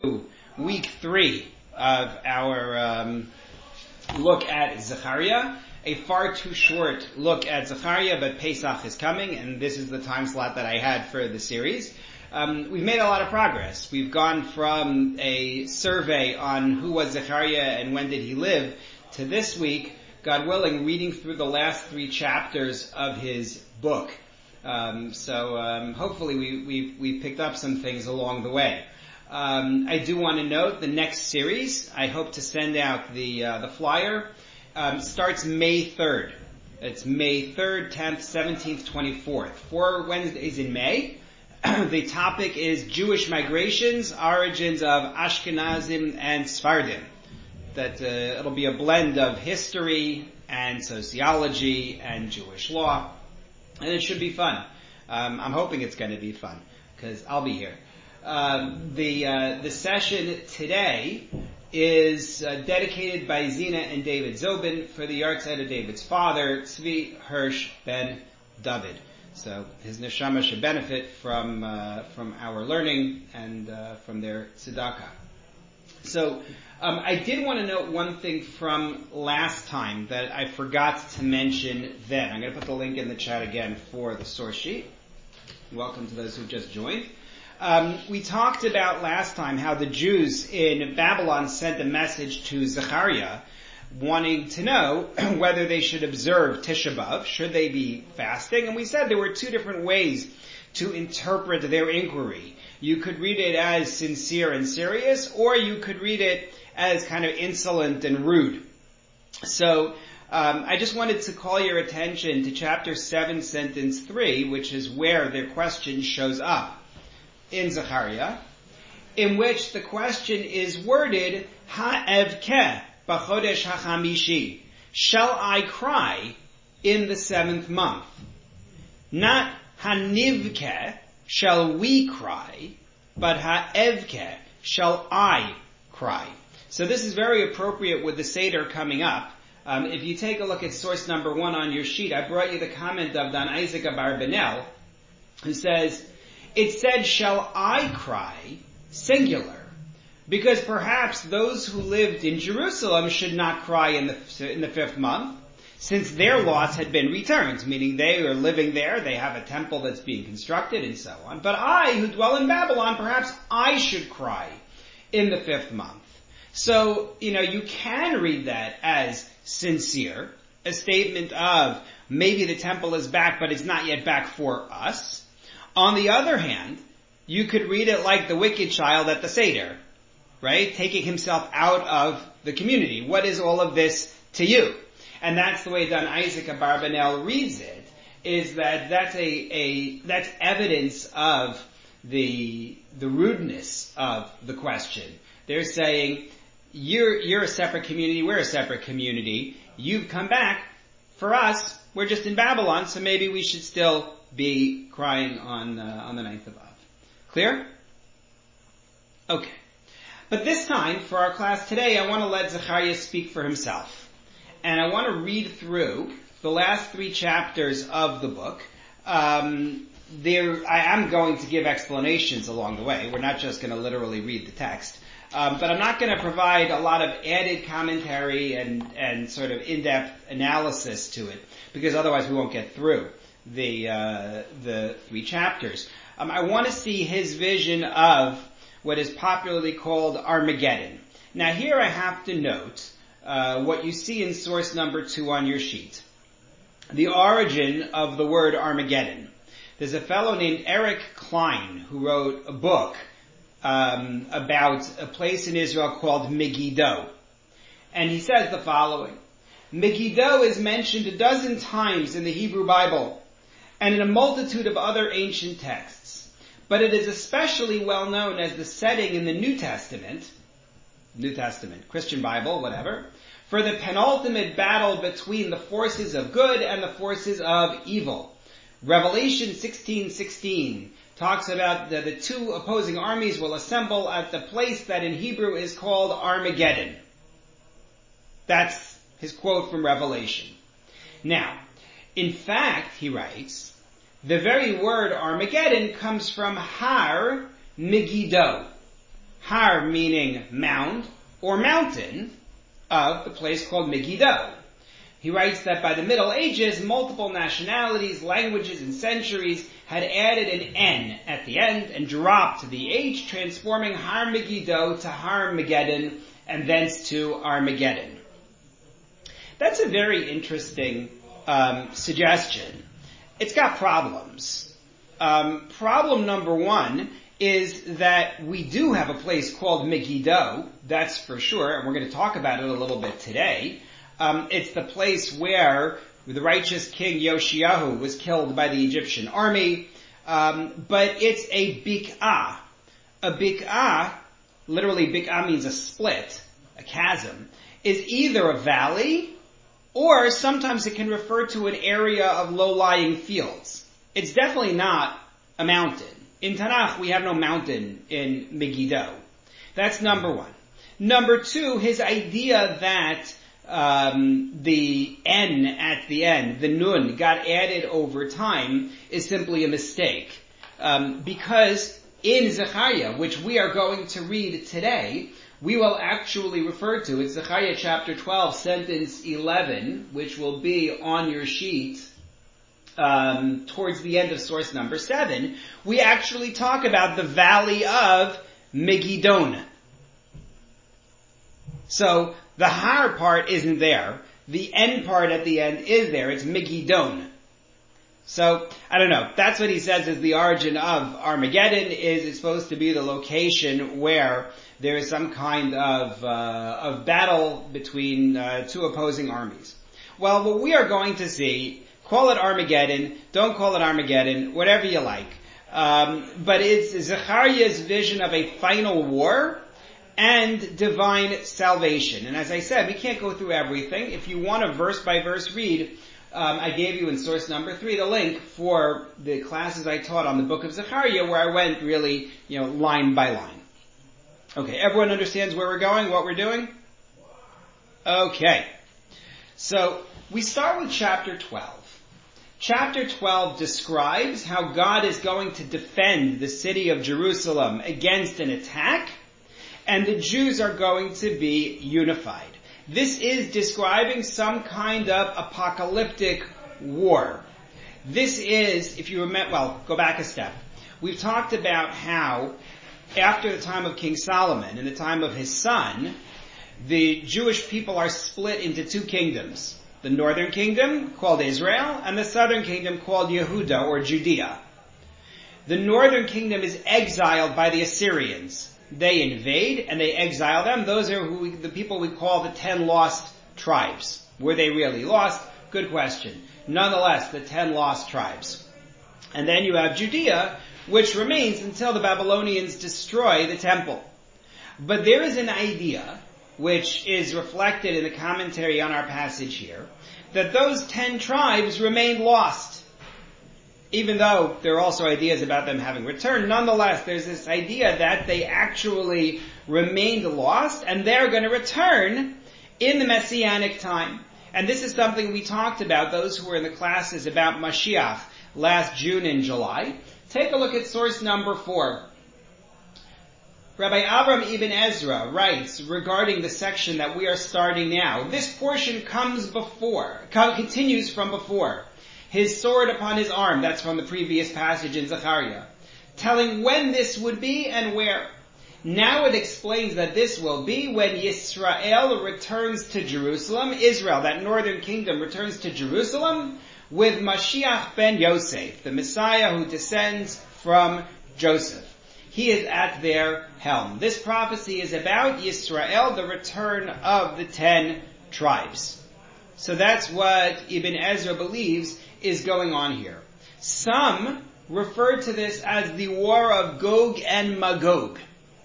week 3 of our look at Zechariah. A far too short look at Zechariah, but Pesach is coming, and this is the time slot that I had for the series. We've made a lot of progress. We've gone from a survey on who was Zechariah and when did he live, to this week, God willing, reading through the last 3 chapters of his book. Hopefully we've picked up some things along the way. I do want to note the next series. I hope to send out the flyer. Starts May 3rd. It's May 3rd, 10th, 17th, 24th. 4 Wednesdays in May. The topic is Jewish migrations, origins of Ashkenazim and Sfardim. That it'll be a blend of history and sociology and Jewish law. And it should be fun. I'm hoping it's going to be fun, because I'll be here. The session today is dedicated by Zina and David Zobin for the yahrzeit of David's father, Tzvi Hirsch ben David. So his neshama should benefit from our learning and from their tzedakah. So I did want to note one thing from last time that I forgot to mention then. I'm going to put the link in the chat again for the source sheet. Welcome to those who've just joined. We talked about last time how the Jews in Babylon sent a message to Zechariah wanting to know whether they should observe Tisha B'Av, should they be fasting, and we said there were 2 different ways to interpret their inquiry. You could read it as sincere and serious, or you could read it as kind of insolent and rude. So I just wanted to call your attention to chapter 7, sentence 3, which is where their question shows up in Zechariah, in which the question is worded, Ha'evkeh b'chodesh hachamishi, shall I cry in the 7th month? Not Hanivkeh, shall we cry, but Ha'evkeh, shall I cry? So this is very appropriate with the Seder coming up. If you take a look at source number 1 on your sheet, I brought you the comment of Dan Isaac Abarbanel, who says, it said, shall I cry, singular, because perhaps those who lived in Jerusalem should not cry in the 5th month, since their lots had been returned, meaning they are living there, they have a temple that's being constructed, and so on. But I, who dwell in Babylon, perhaps I should cry in the 5th month. So, you can read that as sincere, a statement of, maybe the temple is back, but it's not yet back for us. On the other hand, you could read it like the wicked child at the Seder, right? Taking himself out of the community. What is all of this to you? And that's the way Dan Isaac Abarbanel reads it, is that that's evidence of the rudeness of the question. They're saying, you're a separate community, we're a separate community, you've come back, for us, we're just in Babylon, so maybe we should still be crying on the 9th of Av. Clear? Okay. But this time, for our class today, I want to let Zechariah speak for himself. And I want to read through the last 3 chapters of the book. I am going to give explanations along the way. We're not just going to literally read the text. But I'm not going to provide a lot of added commentary and sort of in-depth analysis to it, because otherwise we won't get through the 3 chapters. I want to see his vision of what is popularly called Armageddon. Now here I have to note what you see in source number 2 on your sheet. The origin of the word Armageddon. There's a fellow named Eric Klein who wrote a book about a place in Israel called Megiddo. And he says the following. Megiddo is mentioned 12 times in the Hebrew Bible and in a multitude of other ancient texts. But it is especially well known as the setting in the New Testament, Christian Bible, whatever, for the penultimate battle between the forces of good and the forces of evil. Revelation 16:16 talks about the 2 opposing armies will assemble at the place that in Hebrew is called Armageddon. That's his quote from Revelation. Now, in fact, he writes, the very word Armageddon comes from Har Megiddo. Har meaning mound or mountain of the place called Megiddo. He writes that by the Middle Ages, multiple nationalities, languages, and centuries had added an N at the end and dropped the H, transforming Har Megiddo to Har Megiddon, and thence to Armageddon. That's a very interesting suggestion. It's got problems. Problem number one is that we do have a place called Megiddo, that's for sure, and we're going to talk about it a little bit today. It's the place where the righteous king Yoshiyahu was killed by the Egyptian army, but it's a bik'ah. A bik'ah, literally bik'ah means a split, a chasm, is either a valley, or sometimes it can refer to an area of low-lying fields. It's definitely not a mountain. In Tanakh, we have no mountain in Megiddo. That's number one. Number two, his idea that the N at the end, the Nun, got added over time is simply a mistake. Because in Zechariah, which we are going to read today, we will actually refer to, it's Zechariah chapter 12, sentence 11, which will be on your sheet towards the end of source number 7. We actually talk about the valley of Megiddon. So, the Har part isn't there. The N part at the end is there. It's Megiddon. So, I don't know. That's what he says is the origin of Armageddon, is it's supposed to be the location where there is some kind of battle between two opposing armies. Well, what we are going to see, call it Armageddon, don't call it Armageddon, whatever you like. But it's Zechariah's vision of a final war and divine salvation. And as I said, we can't go through everything. If you want a verse-by-verse read, I gave you in source number 3 the link for the classes I taught on the book of Zechariah, where I went really, line by line. Okay, everyone understands where we're going, what we're doing? Okay. So, we start with chapter 12. Chapter 12 describes how God is going to defend the city of Jerusalem against an attack, and the Jews are going to be unified. This is describing some kind of apocalyptic war. This is, if you remember, go back a step. We've talked about how, after the time of King Solomon and the time of his son, the Jewish people are split into two kingdoms. The northern kingdom, called Israel, and the southern kingdom, called Yehuda, or Judea. The northern kingdom is exiled by the Assyrians. They invade and they exile them. Those are the people we call the 10 lost tribes. Were they really lost? Good question. Nonetheless, the 10 lost tribes. And then you have Judea, which remains until the Babylonians destroy the temple. But there is an idea, which is reflected in the commentary on our passage here, that those 10 tribes remained lost. Even though there are also ideas about them having returned, nonetheless, there's this idea that they actually remained lost, and they're going to return in the Messianic time. And this is something we talked about, those who were in the classes about Mashiach last June and July. Take a look at source number 4. Rabbi Avram Ibn Ezra writes regarding the section that we are starting now. This portion continues from before. His sword upon his arm, that's from the previous passage in Zechariah, telling when this would be and where. Now it explains that this will be when Yisrael returns to Jerusalem, Israel, that northern kingdom, returns to Jerusalem, with Mashiach ben Yosef, the Messiah who descends from Joseph. He is at their helm. This prophecy is about Yisrael, the return of the 10 tribes. So that's what Ibn Ezra believes is going on here. Some refer to this as the war of Gog and Magog.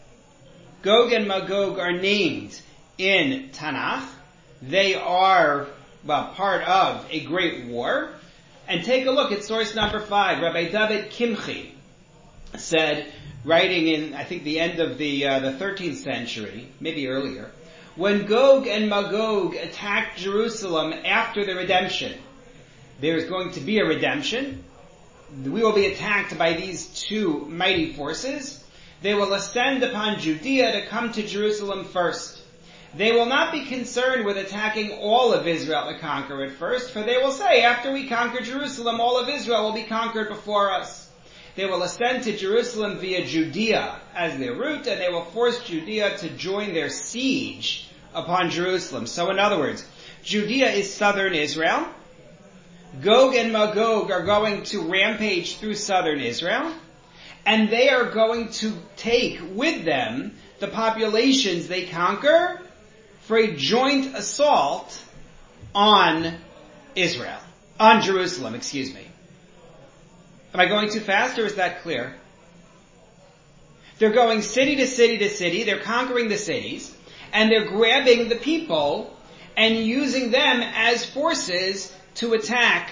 Gog and Magog are named in Tanakh. They are, part of a great war. And take a look at source number 5. Rabbi David Kimchi said, writing in, I think, the end of the 13th century, maybe earlier, when Gog and Magog attacked Jerusalem after the redemption, there is going to be a redemption. We will be attacked by these two mighty forces. They will ascend upon Judea to come to Jerusalem first. They will not be concerned with attacking all of Israel to conquer it first, for they will say, after we conquer Jerusalem, all of Israel will be conquered before us. They will ascend to Jerusalem via Judea as their route, and they will force Judea to join their siege upon Jerusalem. So in other words, Judea is southern Israel. Gog and Magog are going to rampage through southern Israel, and they are going to take with them the populations they conquer for a joint assault on Jerusalem, excuse me. Am I going too fast, or is that clear? They're going city to city to city, they're conquering the cities, and they're grabbing the people and using them as forces to attack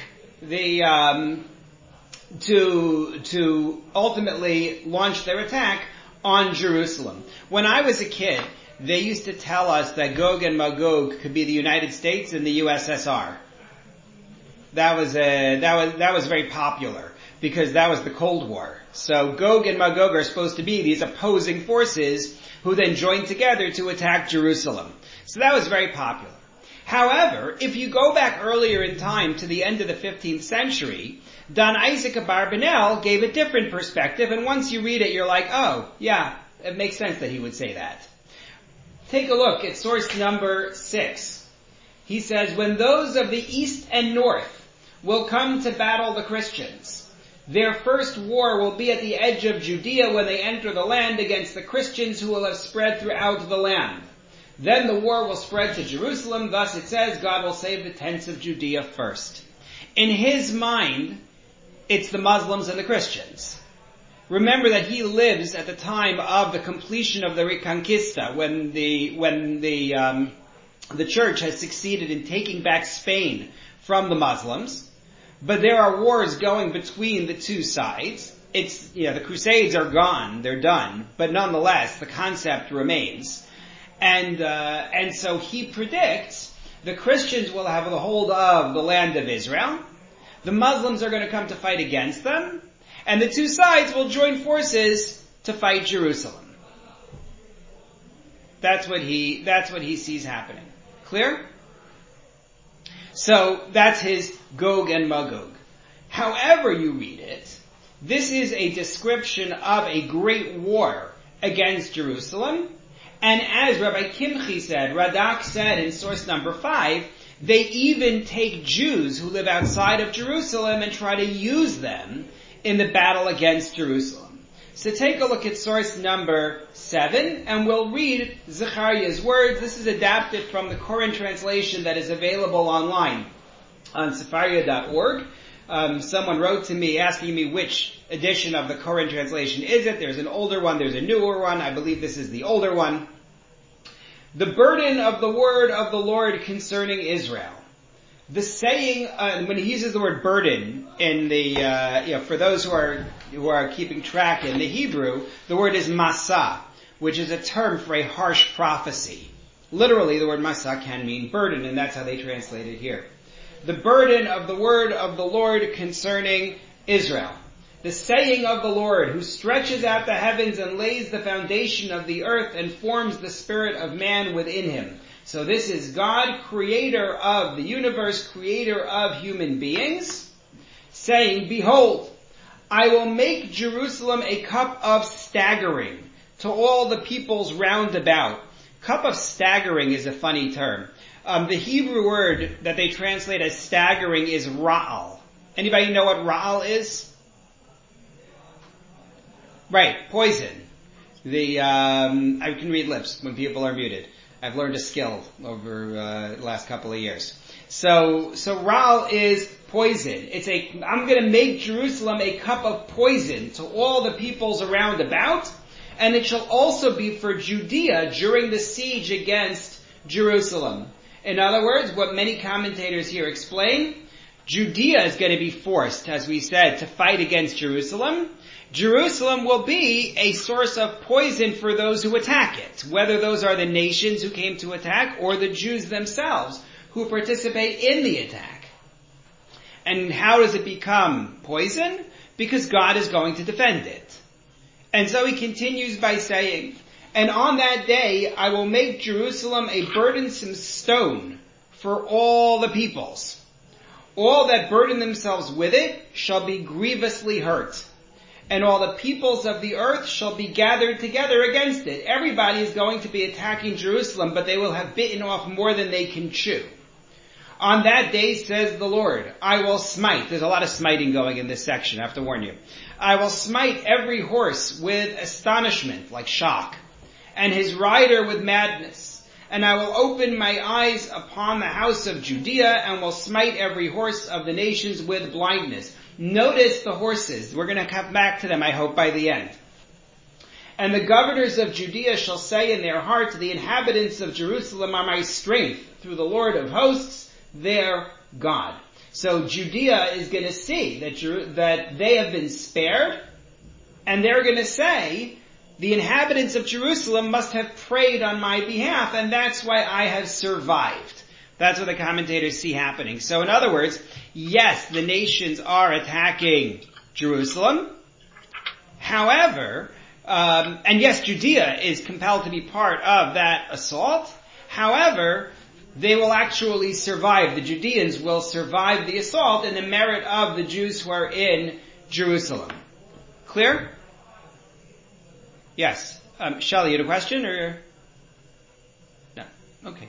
to ultimately launch their attack on Jerusalem. When I was a kid, they used to tell us that Gog and Magog could be the United States and the USSR. That was very popular because that was the Cold War. So Gog and Magog are supposed to be these opposing forces who then joined together to attack Jerusalem. So that was very popular. However, if you go back earlier in time to the end of the 15th century, Don Isaac Abarbanel gave a different perspective, and once you read it, you're like, oh, yeah, it makes sense that he would say that. Take a look at source number 6. He says, when those of the east and north will come to battle the Christians, their first war will be at the edge of Judea when they enter the land against the Christians who will have spread throughout the land. Then the war will spread to Jerusalem. Thus it says, God will save the tents of Judea first. In his mind, it's the Muslims and the Christians. Remember that he lives at the time of the completion of the Reconquista, when the church has succeeded in taking back Spain from the Muslims. But there are wars going between the two sides. The Crusades are gone, they're done, but nonetheless, the concept remains. And so he predicts the Christians will have the hold of the land of Israel. The Muslims are going to come to fight against them. And the two sides will join forces to fight Jerusalem. That's what he sees happening. Clear? So that's his Gog and Magog. However you read it, this is a description of a great war against Jerusalem. And as Rabbi Kimchi said, Radak said in source number 5, they even take Jews who live outside of Jerusalem and try to use them in the battle against Jerusalem. So take a look at source number 7, and we'll read Zechariah's words. This is adapted from the Koran translation that is available online on sefaria.org. Someone wrote to me asking me which edition of the Koran translation is it. There's an older one, there's a newer one. I believe this is the older one. The burden of the word of the Lord concerning Israel. The saying, when he uses the word burden in the, for those who are keeping track in the Hebrew, the word is masa, which is a term for a harsh prophecy. Literally, the word masa can mean burden, and that's how they translate it here. The burden of the word of the Lord concerning Israel. The saying of the Lord, who stretches out the heavens and lays the foundation of the earth and forms the spirit of man within him. So this is God, creator of the universe, creator of human beings, saying, behold, I will make Jerusalem a cup of staggering to all the peoples round about. Cup of staggering is a funny term. The Hebrew word that they translate as staggering is ra'al. Anybody know what ra'al is? Right, poison. I can read lips when people are muted. I've learned a skill over the last couple of years. So ra'al is poison. I'm going to make Jerusalem a cup of poison to all the peoples around about, and it shall also be for Judea during the siege against Jerusalem. In other words, what many commentators here explain, Judea is going to be forced, as we said, to fight against Jerusalem. Jerusalem will be a source of poison for those who attack it, whether those are the nations who came to attack or the Jews themselves who participate in the attack. And how does it become poison? Because God is going to defend it. And so he continues by saying, and on that day I will make Jerusalem a burdensome stone for all the peoples. All that burden themselves with it shall be grievously hurt. And all the peoples of the earth shall be gathered together against it. Everybody is going to be attacking Jerusalem, but they will have bitten off more than they can chew. On that day, says the Lord, I will smite. There's a lot of smiting going in this section, I have to warn you. I will smite every horse with astonishment, like shock, and his rider with madness. And I will open my eyes upon the house of Judea, and will smite every horse of the nations with blindness. Notice the horses. We're going to come back to them, I hope, by the end. And the governors of Judea shall say in their hearts, the inhabitants of Jerusalem are my strength, through the Lord of hosts, their God. So Judea is going to see that they have been spared, and they're going to say, the inhabitants of Jerusalem must have prayed on my behalf, and that's why I have survived. That's what the commentators see happening. So in other words, yes, the nations are attacking Jerusalem. However, and yes, Judea is compelled to be part of that assault. However, they will actually survive. The Judeans will survive the assault in the merit of the Jews who are in Jerusalem. Clear? Yes. Shelley, you had a question or? No. Okay.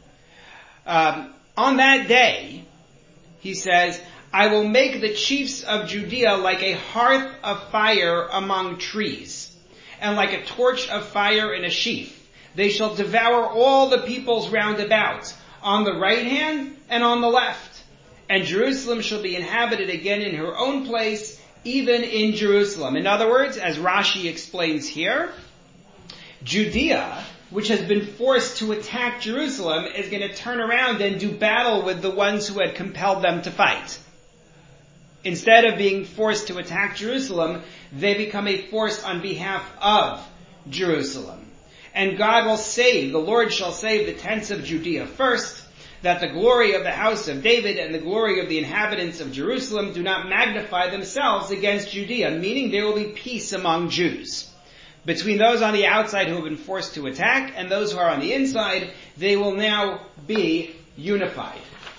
On that day, he says, I will make the chiefs of Judea like a hearth of fire among trees, and like a torch of fire in a sheaf. They shall devour all the peoples round about, on the right hand and on the left. And Jerusalem shall be inhabited again in her own place, even in Jerusalem. In other words, as Rashi explains here, Judea, which has been forced to attack Jerusalem, is going to turn around and do battle with the ones who had compelled them to fight. Instead of being forced to attack Jerusalem, they become a force on behalf of Jerusalem. And God will save, the Lord shall save the tents of Judea first, that the glory of the house of David and the glory of the inhabitants of Jerusalem do not magnify themselves against Judea, meaning there will be peace among Jews. Between those on the outside who have been forced to attack and those who are on the inside, they will now be unified.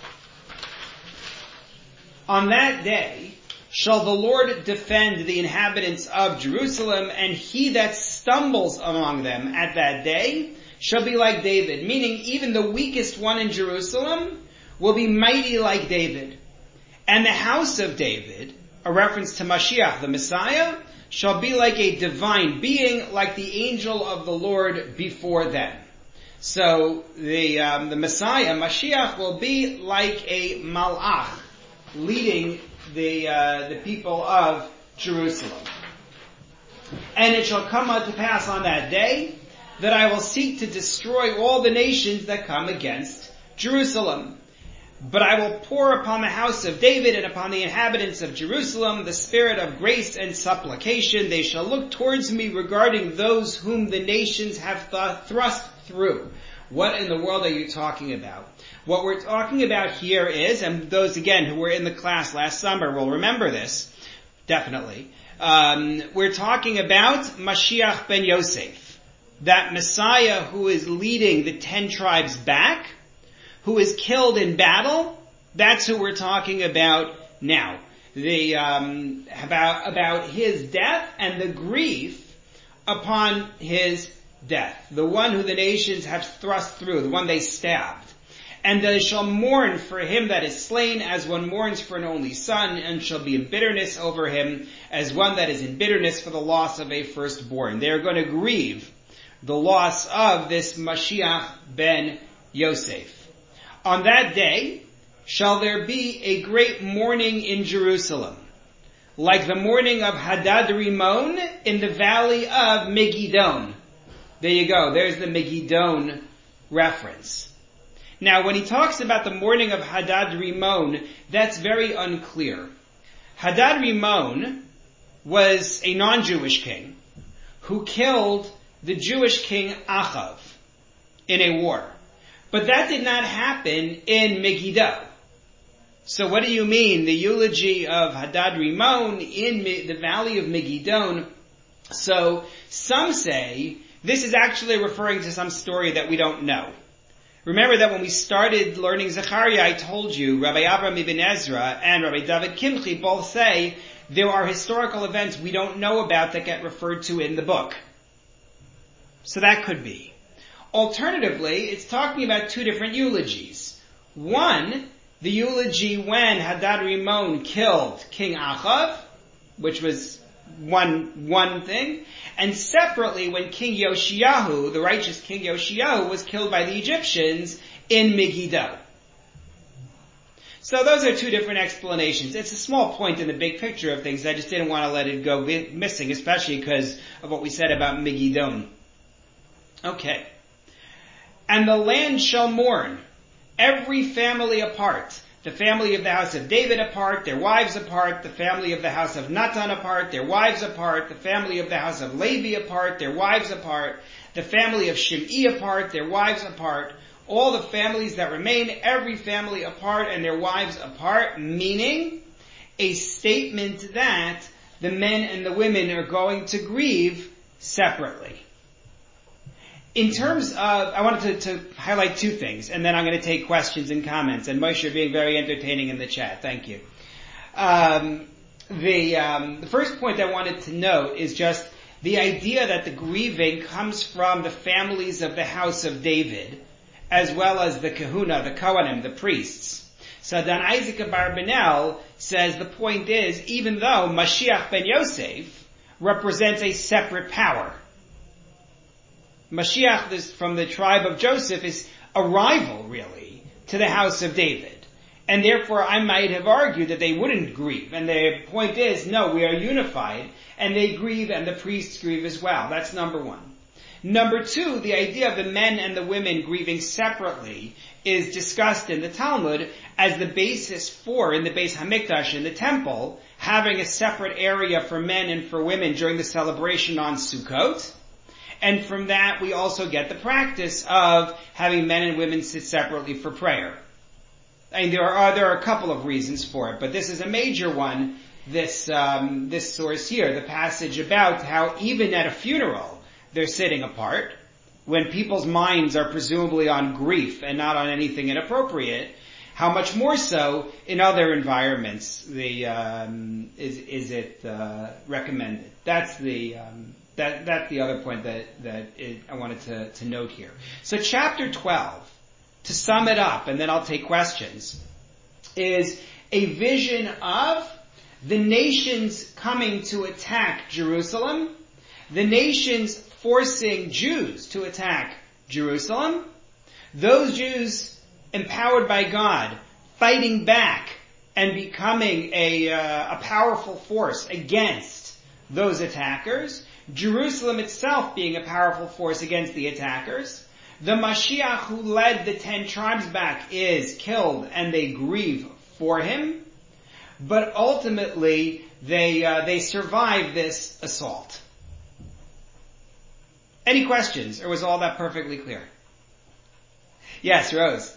On that day shall the Lord defend the inhabitants of Jerusalem, and he that stumbles among them at that day shall be like David, meaning even the weakest one in Jerusalem will be mighty like David. And the house of David, a reference to Mashiach, the Messiah, shall be like a divine being, like the angel of the Lord before them. So the Messiah, Mashiach, will be like a malach, leading the people of Jerusalem. And it shall come to pass on that day that I will seek to destroy all the nations that come against Jerusalem. But I will pour upon the house of David and upon the inhabitants of Jerusalem the spirit of grace and supplication. They shall look towards me regarding those whom the nations have thrust through. What in the world are you talking about? What we're talking about here is, and those again who were in the class last summer will remember this, definitely, we're talking about Mashiach ben Yosef, that Messiah who is leading the 10 tribes back, who is killed in battle. That's who we're talking about now. About his death and the grief upon his death. The one who the nations have thrust through, the one they stabbed. And they shall mourn for him that is slain as one mourns for an only son, and shall be in bitterness over him as one that is in bitterness for the loss of a firstborn. They are going to grieve the loss of this Mashiach ben Yosef. On that day shall there be a great mourning in Jerusalem, like the mourning of Hadad Rimon in the valley of Megiddon. There you go. There's the Megiddon reference. Now, when he talks about the mourning of Hadad Rimon, that's very unclear. Hadad Rimon was a non-Jewish king who killed the Jewish king Achav in a war. But that did not happen in Megiddo. So what do you mean? The eulogy of Hadad Rimon in the valley of Megiddon So some say this is actually referring to some story that we don't know. Remember that when we started learning Zechariah, I told you Rabbi Abraham Ibn Ezra and Rabbi David Kimchi both say there are historical events we don't know about that get referred to in the book. So that could be. Alternatively, it's talking about two different eulogies. One, the eulogy when Hadad Rimon killed King Achav, which was one thing, and separately when King Yoshiyahu, the righteous King Yoshiyahu, was killed by the Egyptians in Megiddo. So those are two different explanations. It's a small point in the big picture of things. I just didn't want to let it go missing, especially because of what we said about Megiddo. Okay. And the land shall mourn, every family apart. The family of the house of David apart, their wives apart. The family of the house of Natan apart, their wives apart. The family of the house of Levi apart, their wives apart. The family of Shimei apart, their wives apart. All the families that remain, every family apart and their wives apart, meaning a statement that the men and the women are going to grieve separately. In terms of, I wanted to highlight two things, and then I'm going to take questions and comments. And Moshe, you're being very entertaining in the chat. Thank you. The first point I wanted to note is just the idea that the grieving comes from the families of the house of David, as well as the kahuna, the kohanim, the priests. So Dan Isaac Abarbanel says the point is, even though Mashiach ben Yosef represents a separate power, Mashiach, this from the tribe of Joseph, is a rival, really, to the house of David. And therefore, I might have argued that they wouldn't grieve. And the point is, no, we are unified, and they grieve, and the priests grieve as well. That's number one. Number two, the idea of the men and the women grieving separately is discussed in the Talmud as the basis for, in the Beis Hamikdash, in the temple, having a separate area for men and for women during the celebration on Sukkot. And from that, we also get the practice of having men and women sit separately for prayer. I mean, there are a couple of reasons for it, but this is a major one. This source here, the passage about how even at a funeral they're sitting apart, when people's minds are presumably on grief and not on anything inappropriate. How much more so in other environments is it recommended? That's the other point that I wanted to note here. So chapter 12, to sum it up, and then I'll take questions, is a vision of the nations coming to attack Jerusalem, the nations forcing Jews to attack Jerusalem, those Jews empowered by God fighting back and becoming a powerful force against those attackers, Jerusalem itself being a powerful force against the attackers. The Mashiach who led the 10 tribes back is killed and they grieve for him. But ultimately, they survive this assault. Any questions, or was all that perfectly clear? Yes, Rose.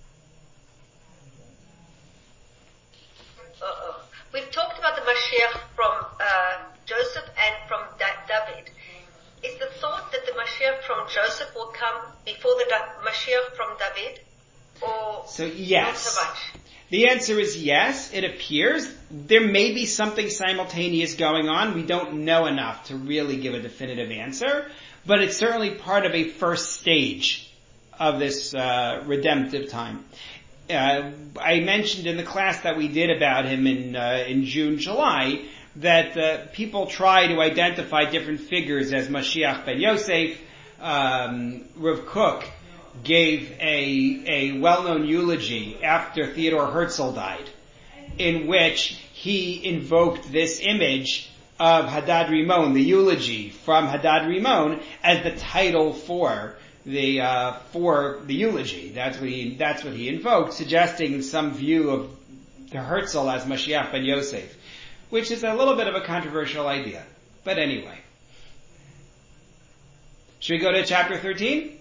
We've talked about the Mashiach from Joseph and from David. Is the thought that the Mashiach from Joseph will come before the Mashiach from David? Or so, yes. Not so much? The answer is yes, it appears. There may be something simultaneous going on. We don't know enough to really give a definitive answer, but it's certainly part of a first stage of this redemptive time. I mentioned in the class that we did about him in June, July, that people try to identify different figures as Mashiach ben Yosef. Rav Kook gave a well-known eulogy after Theodore Herzl died, in which he invoked this image of Hadad Rimon, the eulogy from Hadad Rimon, as the title for the eulogy. That's what he invoked, suggesting some view of the Herzl as Mashiach ben Yosef, which is a little bit of a controversial idea. But anyway. Should we go to chapter 13?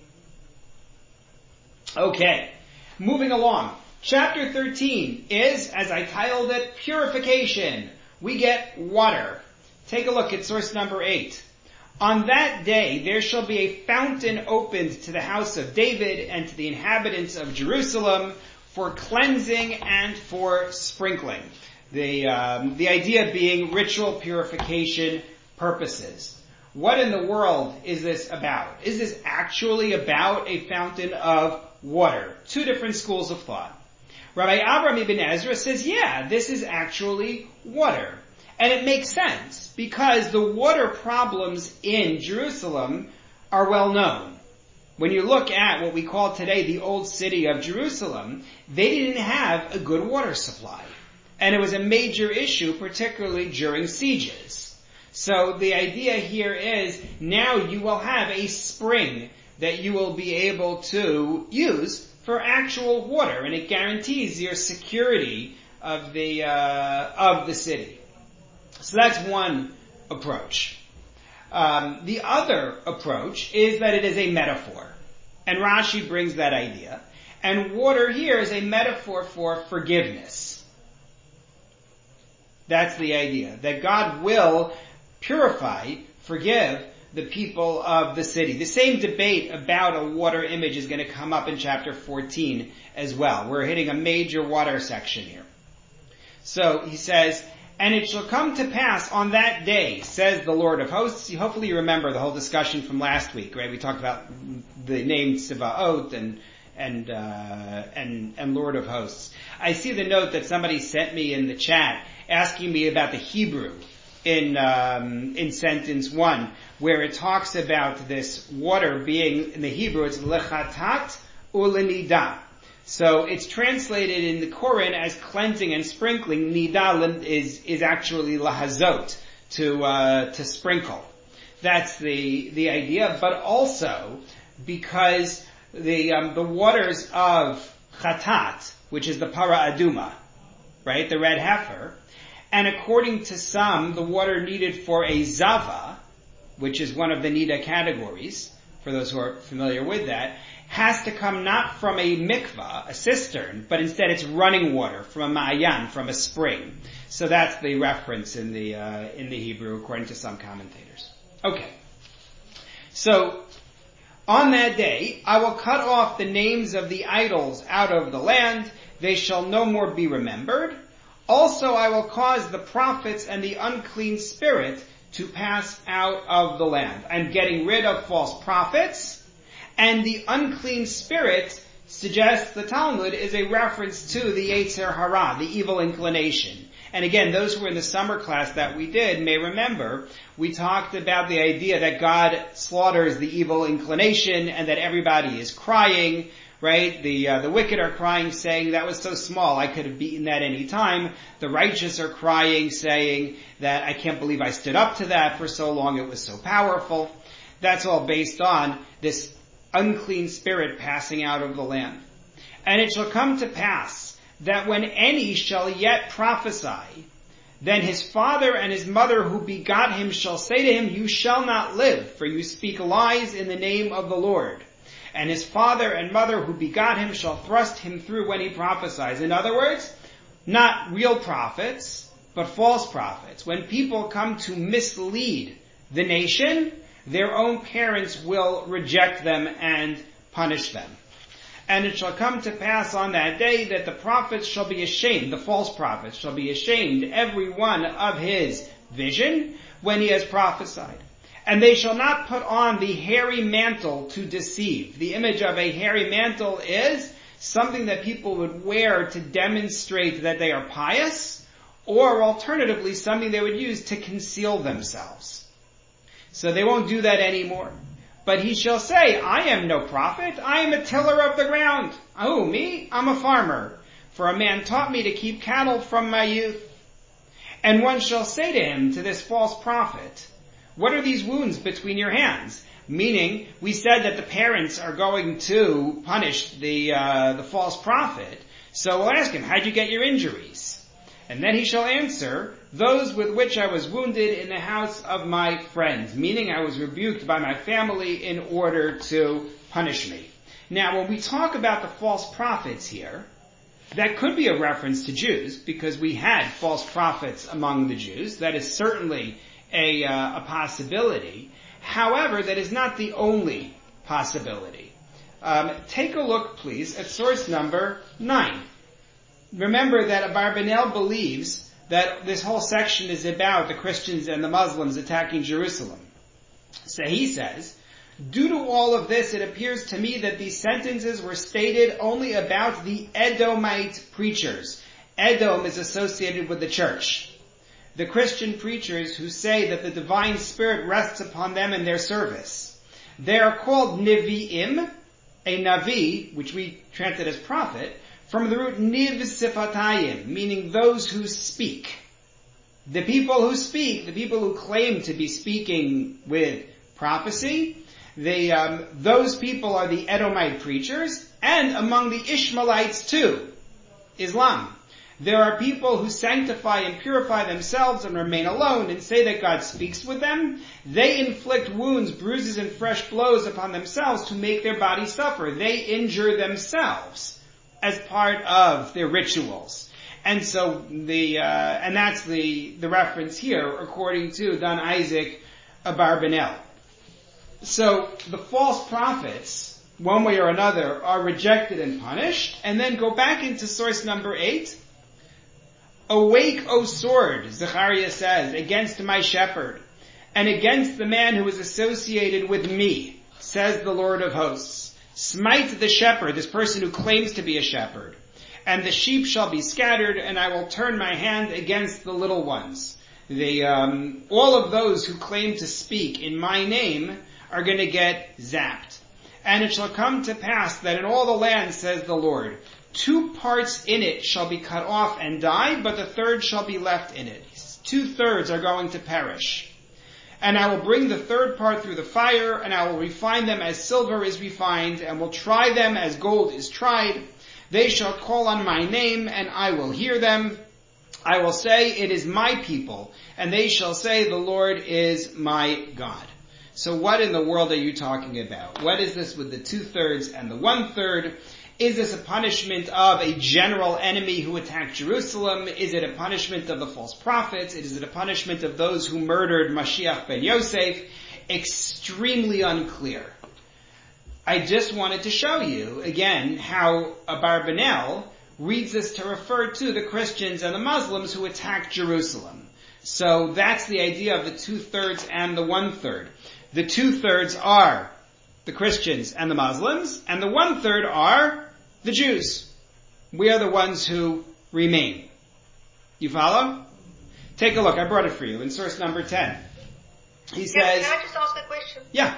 Okay. Moving along. Chapter 13 is, as I titled it, purification. We get water. Take a look at source number 8. On that day there shall be a fountain opened to the house of David and to the inhabitants of Jerusalem for cleansing and for sprinkling. The idea being ritual purification purposes. What in the world is this about? Is this actually about a fountain of water? Two different schools of thought. Rabbi Avraham ibn Ezra says, yeah, this is actually water. And it makes sense because the water problems in Jerusalem are well known. When you look at what we call today the old city of Jerusalem, they didn't have a good water supply. And it was a major issue, particularly during sieges. So the idea here is now you will have a spring that you will be able to use for actual water, and it guarantees your security of the city. So that's one approach. The other approach is that it is a metaphor. And Rashi brings that idea. And water here is a metaphor for forgiveness. That's the idea. That God will purify, forgive the people of the city. The same debate about a water image is going to come up in chapter 14 as well. We're hitting a major water section here. So he says, and it shall come to pass on that day, says the Lord of hosts. Hopefully you remember the whole discussion from last week, right? We talked about the name Tzivaot and Lord of hosts. I see the note that somebody sent me in the chat asking me about the Hebrew in sentence 1, where it talks about this water being, in the Hebrew, it's lechatat ulenida. So it's translated in the Koran as cleansing and sprinkling. Nida is actually lahazot, to sprinkle. That's the idea, but also because the waters of chatat, which is the para aduma, right, the red heifer, and according to some, the water needed for a zava, which is one of the nida categories, for those who are familiar with that, has to come not from a mikvah, a cistern, but instead it's running water from a ma'ayan, from a spring. So that's the reference in the Hebrew, according to some commentators. Okay. So, on that day, I will cut off the names of the idols out of the land. They shall no more be remembered. Also, I will cause the prophets and the unclean spirit to pass out of the land. I'm getting rid of false prophets. And the unclean spirit, suggests the Talmud, is a reference to the Yetzer Hara, the evil inclination. And again, those who were in the summer class that we did may remember, we talked about the idea that God slaughters the evil inclination and that everybody is crying, right? The wicked are crying, saying, that was so small, I could have beaten that any time. The righteous are crying, saying that I can't believe I stood up to that for so long, it was so powerful. That's all based on this unclean spirit passing out of the land. And it shall come to pass that when any shall yet prophesy, then his father and his mother who begot him shall say to him, you shall not live, for you speak lies in the name of the Lord. And his father and mother who begot him shall thrust him through when he prophesies. In other words, not real prophets, but false prophets. When people come to mislead the nation, their own parents will reject them and punish them. And it shall come to pass on that day that the prophets shall be ashamed, the false prophets shall be ashamed, every one of his vision, when he has prophesied. And they shall not put on the hairy mantle to deceive. The image of a hairy mantle is something that people would wear to demonstrate that they are pious, or alternatively something they would use to conceal themselves. So they won't do that anymore. But he shall say, I am no prophet, I am a tiller of the ground. Oh, me? I'm a farmer. For a man taught me to keep cattle from my youth. And one shall say to him, to this false prophet, what are these wounds between your hands? Meaning, we said that the parents are going to punish the false prophet. So we'll ask him, how'd you get your injuries? And then he shall answer, those with which I was wounded in the house of my friends, meaning I was rebuked by my family in order to punish me. Now, when we talk about the false prophets here, that could be a reference to Jews, because we had false prophets among the Jews. That is certainly a possibility. However, that is not the only possibility. Take a look, please, at source number 9. Remember that Abarbanel believes that this whole section is about the Christians and the Muslims attacking Jerusalem. So he says, due to all of this, it appears to me that these sentences were stated only about the Edomite preachers. Edom is associated with the church. The Christian preachers who say that the divine spirit rests upon them in their service. They are called Nevi'im, a Navi, which we translate as prophet, from the root Niv Sifatayim, meaning those who speak. The people who speak, the people who claim to be speaking with prophecy, those people are the Edomite preachers, and among the Ishmaelites too, Islam. There are people who sanctify and purify themselves and remain alone and say that God speaks with them. They inflict wounds, bruises, and fresh blows upon themselves to make their bodies suffer. They injure themselves as part of their rituals. And so and that's the reference here according to Don Isaac Abarbanel. So the false prophets, one way or another, are rejected and punished. And then go back into source number 8. Awake, O sword, Zechariah says, against my shepherd, and against the man who is associated with me, says the Lord of hosts. Smite the shepherd, this person who claims to be a shepherd, and the sheep shall be scattered, and I will turn my hand against the little ones. All of those who claim to speak in my name are going to get zapped. And it shall come to pass that in all the land, says the Lord, 2 parts in it shall be cut off and die, but the third shall be left in it. 2/3 are going to perish. And I will bring the third part through the fire, and I will refine them as silver is refined, and will try them as gold is tried. They shall call on my name, and I will hear them. I will say, it is my people, and they shall say, the Lord is my God. So what in the world are you talking about? What is this with the 2/3 and the 1/3? Is this a punishment of a general enemy who attacked Jerusalem? Is it a punishment of the false prophets? Is it a punishment of those who murdered Mashiach ben Yosef? Extremely unclear. I just wanted to show you, again, how Abarbanel reads this to refer to the Christians and the Muslims who attacked Jerusalem. So that's the idea of the 2/3 and the 1/3. The 2/3 are the Christians and the Muslims, and the 1/3 are the Jews. We are the ones who remain. You follow? Take a look. I brought it for you in source number 10. He says... Can I just ask a question? Yeah.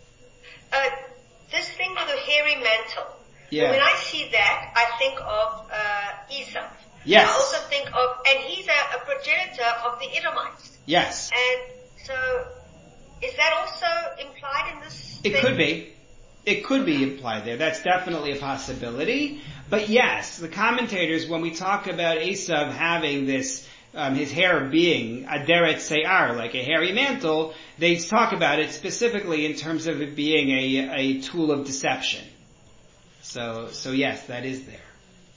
This thing with the hairy mantle. Yeah. When I see that, I think of Esau. Yes. I also think of, and he's a progenitor of the Edomites. Yes. And so, is that also implied in this It thing? could be. It could be implied there. That's definitely a possibility. But yes, the commentators, when we talk about Esav having this, his hair being aderet se'ar, like a hairy mantle, they talk about it specifically in terms of it being a tool of deception. So yes, that is there.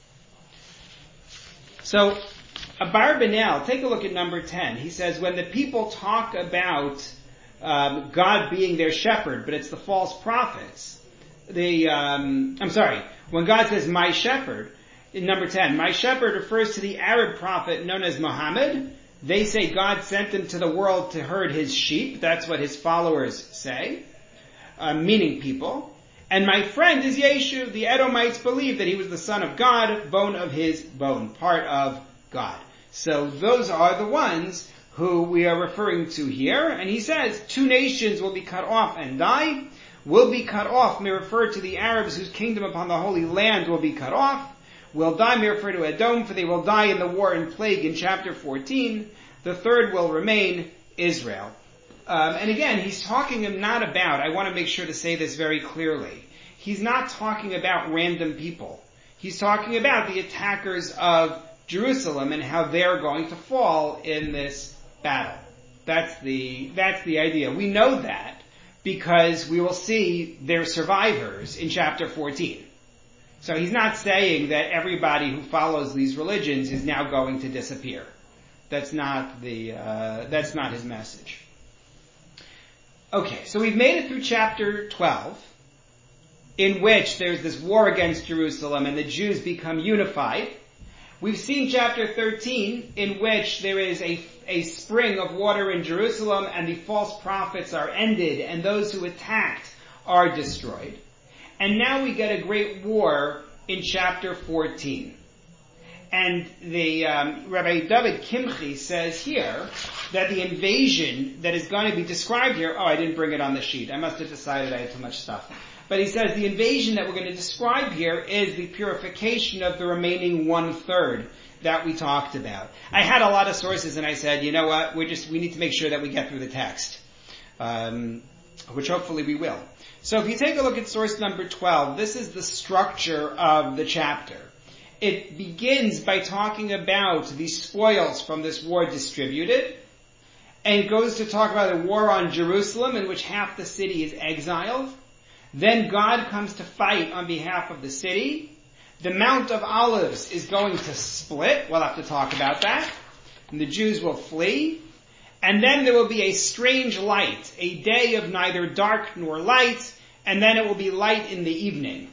So, Abarbanel, take a look at number 10. He says, when the people talk about God being their shepherd, but it's the false prophets, when God says, my shepherd, in number 10, my shepherd refers to the Arab prophet known as Muhammad. They say God sent him to the world to herd his sheep. That's what his followers say, meaning people. And my friend is Yeshu. The Edomites believe that he was the son of God, bone of his bone, part of God. So those are the ones who we are referring to here. And he says, 2 nations will be cut off and die. Will be cut off may refer to the Arabs whose kingdom upon the Holy Land will be cut off. Will die may refer to Edom, for they will die in the war and plague in chapter 14. The third will remain, Israel. And again, he's talking not about, I want to make sure to say this very clearly, he's not talking about random people. He's talking about the attackers of Jerusalem and how they're going to fall in this battle. That's the idea. We know that because we will see their survivors in chapter 14. So he's not saying that everybody who follows these religions is now going to disappear. That's not his message. Okay, so we've made it through chapter 12, in which there's this war against Jerusalem and the Jews become unified. We've seen chapter 13, in which there is a spring of water in Jerusalem and the false prophets are ended and those who attacked are destroyed. And now we get a great war in chapter 14. And the Rabbi David Kimchi says here that the invasion that is going to be described here, I didn't bring it on the sheet. I must have decided I had too much stuff. But he says the invasion that we're going to describe here is the purification of the remaining 1/3 that we talked about. I had a lot of sources and I said, you know what, we need to make sure that we get through the text. Which hopefully we will. So if you take a look at source number 12, this is the structure of the chapter. It begins by talking about the spoils from this war distributed, and it goes to talk about a war on Jerusalem in which half the city is exiled. Then God comes to fight on behalf of the city. The Mount of Olives is going to split. We'll have to talk about that. And the Jews will flee. And then there will be a strange light, a day of neither dark nor light, and then it will be light in the evening.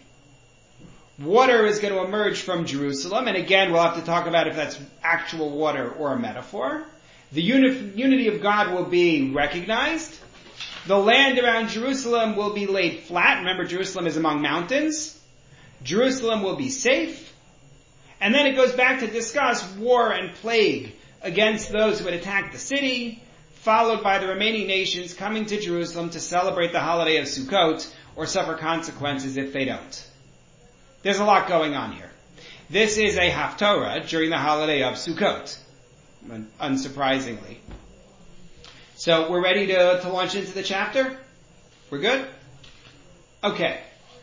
Water is going to emerge from Jerusalem, and again we'll have to talk about if that's actual water or a metaphor. The unity of God will be recognized. The land around Jerusalem will be laid flat. Remember, Jerusalem is among mountains. Jerusalem will be safe. And then it goes back to discuss war and plague against those who had attacked the city, followed by the remaining nations coming to Jerusalem to celebrate the holiday of Sukkot or suffer consequences if they don't. There's a lot going on here. This is a Haftorah during the holiday of Sukkot, unsurprisingly. So we're ready to launch into the chapter? We're good? Okay.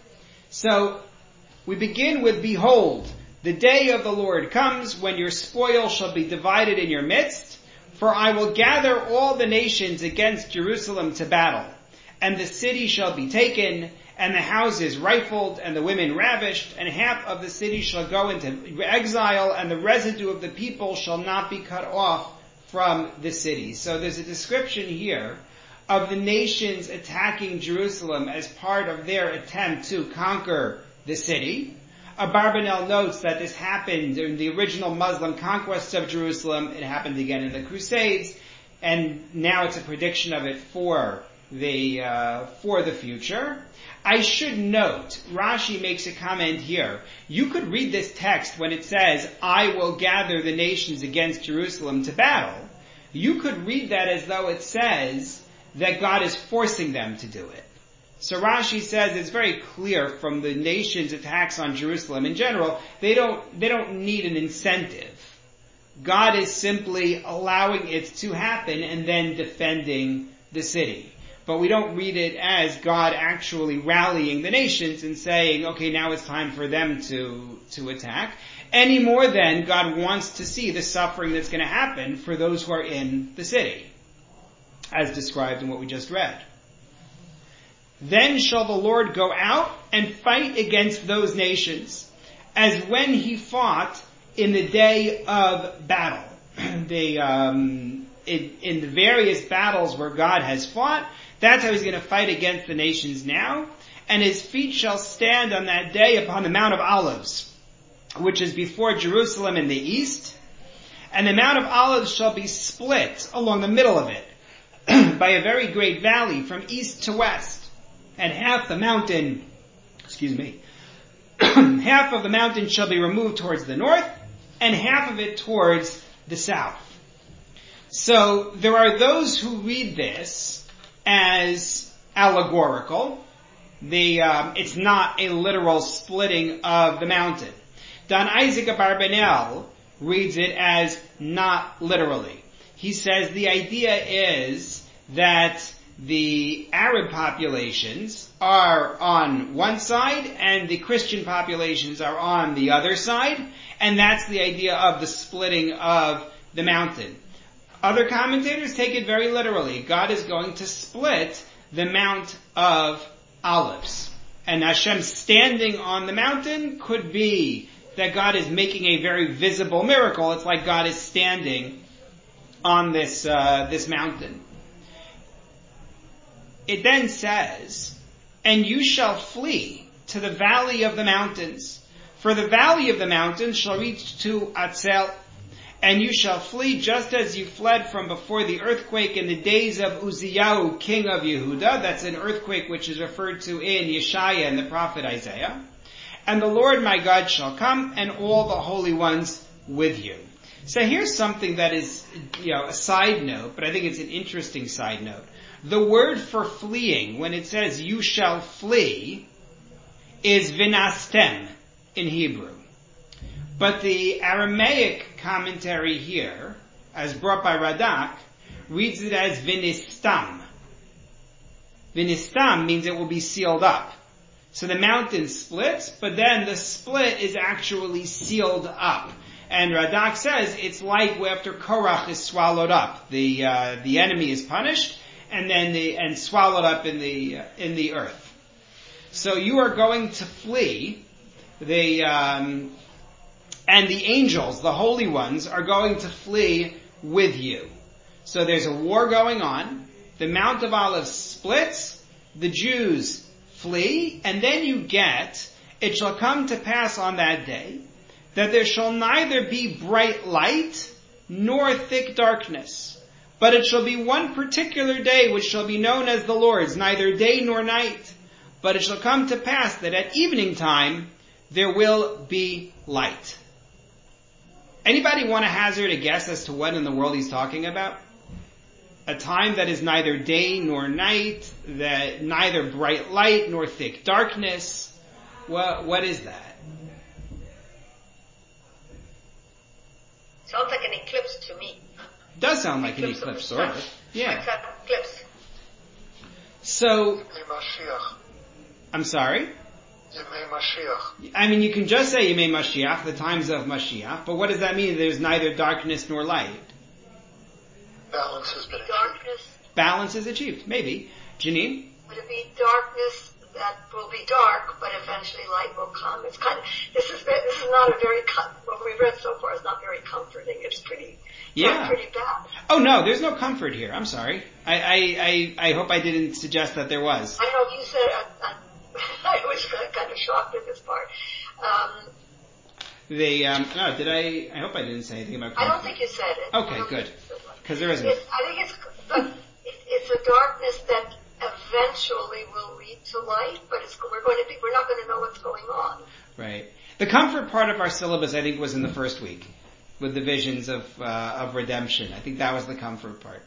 So we begin with, behold, the day of the Lord comes when your spoil shall be divided in your midst, for I will gather all the nations against Jerusalem to battle, and the city shall be taken, and the houses rifled, and the women ravished, and half of the city shall go into exile, and the residue of the people shall not be cut off from the city. So there's a description here of the nations attacking Jerusalem as part of their attempt to conquer the city. Abarbanel notes that this happened in the original Muslim conquests of Jerusalem. It happened again in the Crusades, and now it's a prediction of it for the future. I should note, Rashi makes a comment here. You could read this text when it says, I will gather the nations against Jerusalem to battle. You could read that as though it says that God is forcing them to do it. So Rashi says it's very clear from the nation's attacks on Jerusalem in general, they don't need an incentive. God is simply allowing it to happen and then defending the city. But we don't read it as God actually rallying the nations and saying, okay, now it's time for them to attack. Any more than God wants to see the suffering that's going to happen for those who are in the city, as described in what we just read. Then shall the Lord go out and fight against those nations, as when he fought in the day of battle. In the various battles where God has fought, that's how he's going to fight against the nations now. And his feet shall stand on that day upon the Mount of Olives, which is before Jerusalem in the east. And the Mount of Olives shall be split along the middle of it by a very great valley from east to west. And half the mountain shall be removed towards the north, and half of it towards the south. So there are those who read this as allegorical. It's not a literal splitting of the mountain. Don Isaac Abarbanel reads it as not literally. He says the idea is that the Arab populations are on one side and the Christian populations are on the other side, and that's the idea of the splitting of the mountain. Other commentators take it very literally. God is going to split the Mount of Olives. And Hashem standing on the mountain could be that God is making a very visible miracle. It's like God is standing on this mountain. it then says, and you shall flee to the valley of the mountains, for the valley of the mountains shall reach to Atzel, and you shall flee just as you fled from before the earthquake in the days of Uzziyahu, king of Yehuda. That's an earthquake which is referred to in Yeshaya and the prophet Isaiah. And the Lord my God shall come, and all the holy ones with you. So here's something that is, a side note, but I think it's an interesting side note. The word for fleeing, when it says you shall flee, is vinastem in Hebrew. But the Aramaic commentary here, as brought by Radak, reads it as vinistam. Vinistam means it will be sealed up. So the mountain splits, but then the split is actually sealed up. And Radak says it's like after Korach is swallowed up. The enemy is punished and swallowed up in the earth. So you are going to flee. And the angels, the holy ones, are going to flee with you. So there's a war going on. The Mount of Olives splits. The Jews flee. And then you get, it shall come to pass on that day, that there shall neither be bright light nor thick darkness. But it shall be one particular day which shall be known as the Lord's, neither day nor night. But it shall come to pass that at evening time there will be light. Anybody want to hazard a guess as to what in the world he's talking about? A time that is neither day nor night, that neither bright light nor thick darkness. What is that? Sounds like an eclipse to me. Does sound like an eclipse, sort of. Yeah. Like an eclipse. So, Mashiach. I'm sorry? Yemei Mashiach. I mean, you can just say Yemei Mashiach, the times of Mashiach, but what does that mean? There's neither darkness nor light. Balance has been achieved. Darkness. Balance is achieved, maybe. Janine? Would it be darkness that will be dark, but eventually light will come? It's kind of, this is not a very, what we've read so far is not very comforting. It's pretty bad. Oh no, there's no comfort here. I'm sorry. I hope I didn't suggest that there was. I don't know if you said, I was kind of shocked at this part. No, did I hope I didn't say anything about comfort. I don't think you said it. Okay, good. Because there isn't. I think it's a darkness that eventually will lead to light, but we're not going to know what's going on. Right. The comfort part of our syllabus, I think, was in the first week with the visions of redemption. I think that was the comfort part.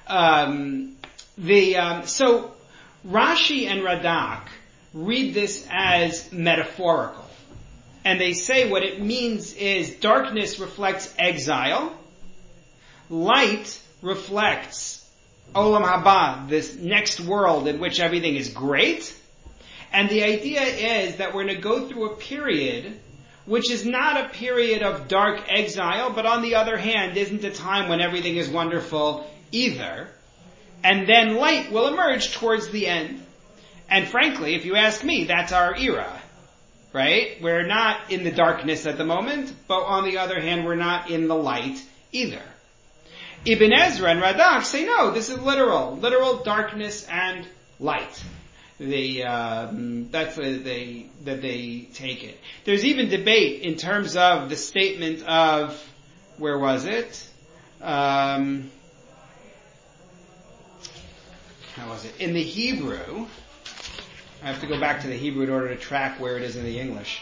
So Rashi and Radak read this as metaphorical. And they say what it means is darkness reflects exile, light reflects Olam Haba, this next world in which everything is great. And the idea is that we're going to go through a period which is not a period of dark exile, but on the other hand isn't a time when everything is wonderful either. And then light will emerge towards the end. And frankly, if you ask me, that's our era, right? We're not in the darkness at the moment, but on the other hand, we're not in the light either. Ibn Ezra and Radak say, no, this is literal darkness and light. That's the way that they take it. There's even debate in terms of the statement of, where was it? How was it? In the Hebrew, I have to go back to the Hebrew in order to track where it is in the English.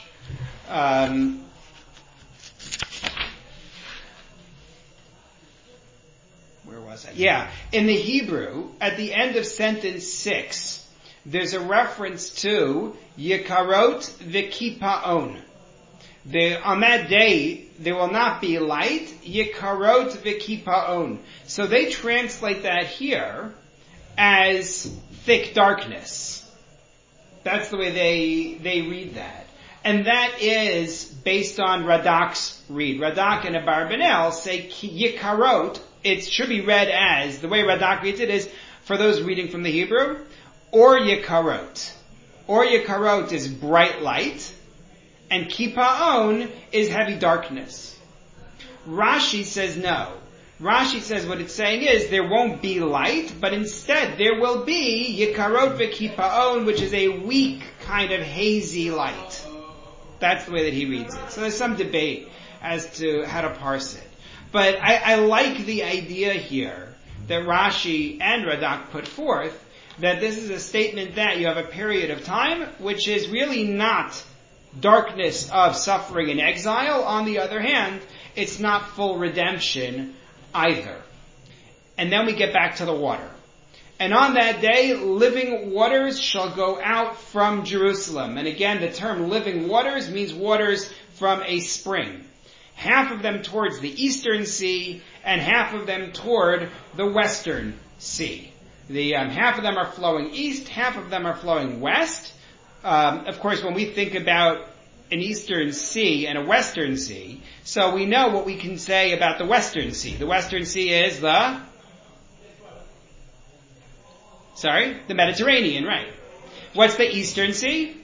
Where was I? Yeah, in the Hebrew, at the end of sentence 6, there's a reference to Yekarot v'kipaon. On that day, there will not be light, Yekarot v'kipaon. So they translate that here as thick darkness. That's the way they read that. And that is based on Radak's read. Radak and Abarbanel say Yekarot. It should be read as, the way Radak reads it is, for those reading from the Hebrew, or Yekarot. Or Yekarot is bright light, and Kipaon is heavy darkness. Rashi says no. Rashi says what it's saying is there won't be light, but instead there will be yikarot v'kipaon, which is a weak kind of hazy light. That's the way that he reads it. So there's some debate as to how to parse it. But I like the idea here that Rashi and Radak put forth, that this is a statement that you have a period of time which is really not darkness of suffering and exile. On the other hand, it's not full redemption either. And then we get back to the water. And on that day, living waters shall go out from Jerusalem. And again, the term living waters means waters from a spring. Half of them towards the eastern sea, and half of them toward the western sea. Half of them are flowing east, half of them are flowing west. Of course, when we think about an eastern sea and a western sea, so we know what we can say about the western sea. The western sea is the Mediterranean, right? What's the eastern sea?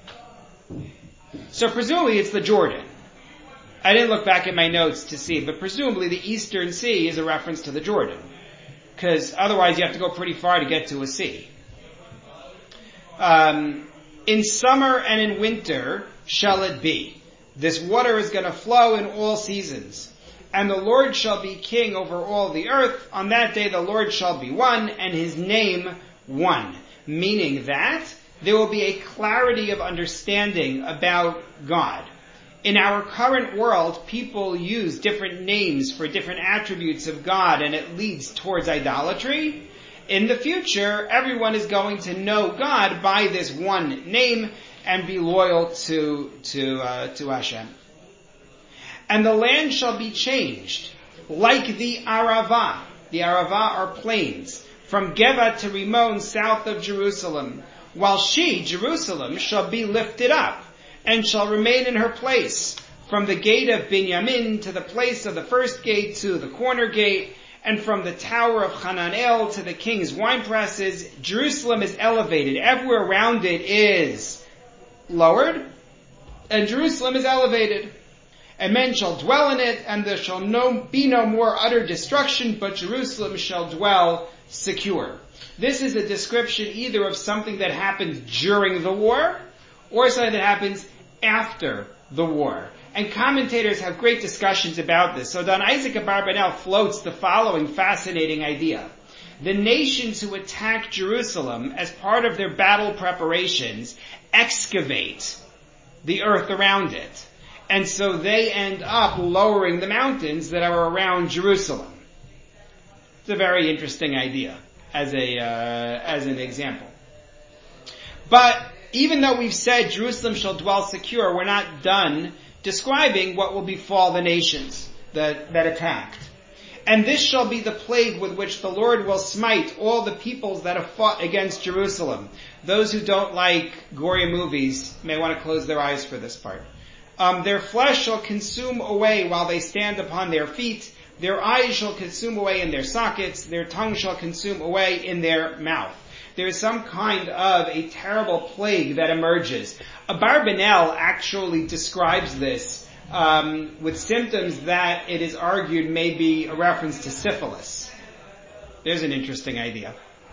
So presumably it's the Jordan. I didn't look back at my notes to see, but presumably the eastern sea is a reference to the Jordan. Because otherwise you have to go pretty far to get to a sea. In summer and in winter shall it be. This water is going to flow in all seasons. And the Lord shall be king over all the earth. On that day the Lord shall be one, and his name one. Meaning that there will be a clarity of understanding about God. In our current world, people use different names for different attributes of God, and it leads towards idolatry. In the future, everyone is going to know God by this one name and be loyal to Hashem. And the land shall be changed, like the Arava. The Arava are plains, from Geba to Rimmon, south of Jerusalem, while she, Jerusalem, shall be lifted up, and shall remain in her place, from the gate of Binyamin to the place of the first gate to the corner gate, and from the tower of Hananel to the king's winepresses. Jerusalem is elevated. Everywhere around it is lowered, and Jerusalem is elevated. And men shall dwell in it, and there shall be no more utter destruction, but Jerusalem shall dwell secure. This is a description either of something that happened during the war, or something that happens after the war. And commentators have great discussions about this. So Don Isaac Abarbanel floats the following fascinating idea. The nations who attack Jerusalem as part of their battle preparations excavate the earth around it. And so they end up lowering the mountains that are around Jerusalem. It's a very interesting idea as an example. But even though we've said Jerusalem shall dwell secure, we're not done describing what will befall the nations that attacked. And this shall be the plague with which the Lord will smite all the peoples that have fought against Jerusalem. Those who don't like gory movies may want to close their eyes for this part. Their flesh shall consume away while they stand upon their feet. Their eyes shall consume away in their sockets. Their tongue shall consume away in their mouth. There is some kind of a terrible plague that emerges. Abarbanel actually describes this with symptoms that it is argued may be a reference to syphilis. There's an interesting idea.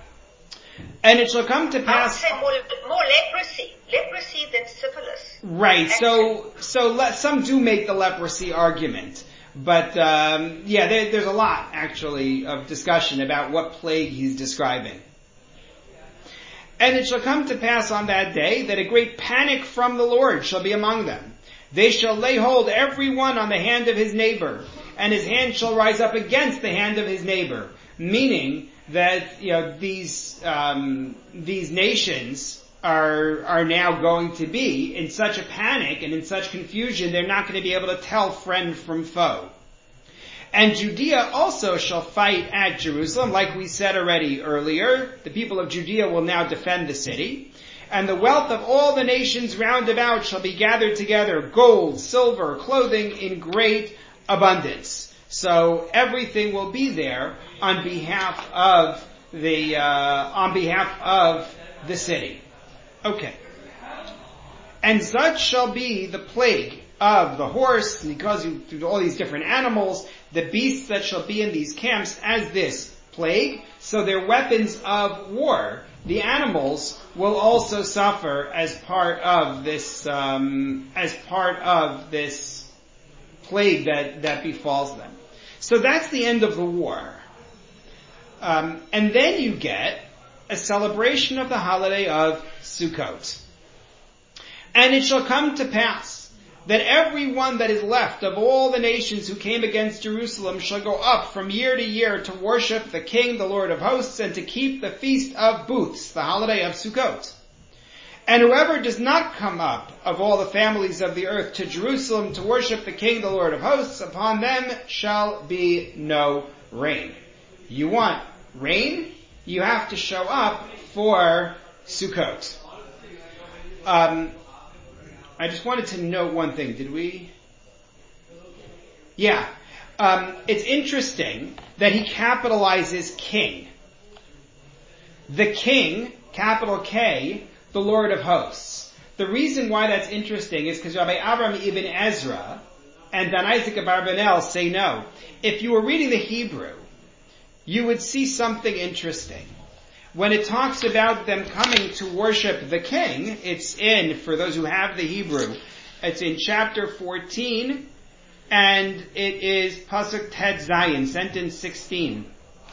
And it shall come to pass... I would say more leprosy than syphilis. Right, so some do make the leprosy argument. But there's a lot actually of discussion about what plague he's describing. And it shall come to pass on that day that a great panic from the Lord shall be among them. They shall lay hold every one on the hand of his neighbor, and his hand shall rise up against the hand of his neighbor. Meaning that, these nations are now going to be in such a panic and in such confusion, they're not going to be able to tell friend from foe. And Judea also shall fight at Jerusalem, like we said already earlier. The people of Judea will now defend the city. And the wealth of all the nations round about shall be gathered together, gold, silver, clothing in great abundance. So everything will be there on behalf of the city. Okay. And such shall be the plague of the horse, because through all these different animals, the beasts that shall be in these camps as this plague, so their weapons of war, the animals, will also suffer as part of this plague that befalls them. So that's the end of the war. And then you get a celebration of the holiday of Sukkot. And it shall come to pass that every one that is left of all the nations who came against Jerusalem shall go up from year to year to worship the King, the Lord of hosts, and to keep the Feast of Booths, the holiday of Sukkot. And whoever does not come up of all the families of the earth to Jerusalem to worship the King, the Lord of hosts, upon them shall be no rain. You want rain? You have to show up for Sukkot. I just wanted to note one thing. Did we? Yeah. It's interesting that he capitalizes king. The king, capital K, the Lord of hosts. The reason why that's interesting is because Rabbi Avram ibn Ezra and Dan Isaac Abarbanel say no. If you were reading the Hebrew, you would see something interesting. When it talks about them coming to worship the king, it's in, for those who have the Hebrew, it's in chapter 14, and it is Pasuk Tet Zayin, sentence 16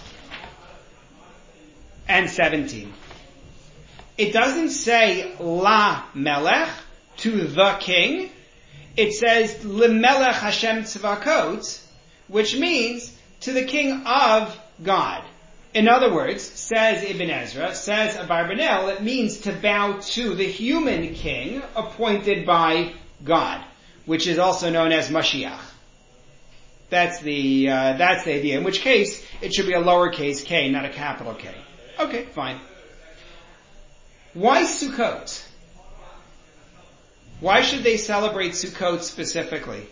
and 17. It doesn't say La Melech, to the king. It says Lemelech Hashem Tzvakot, which means to the king of God. In other words, says Ibn Ezra, says Abarbanel, it means to bow to the human king appointed by God, which is also known as Mashiach. That's the idea. In which case, it should be a lowercase k, not a capital K. Okay, fine. Why Sukkot? Why should they celebrate Sukkot specifically?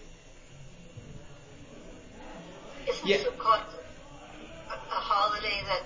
Isn't Sukkot a holiday that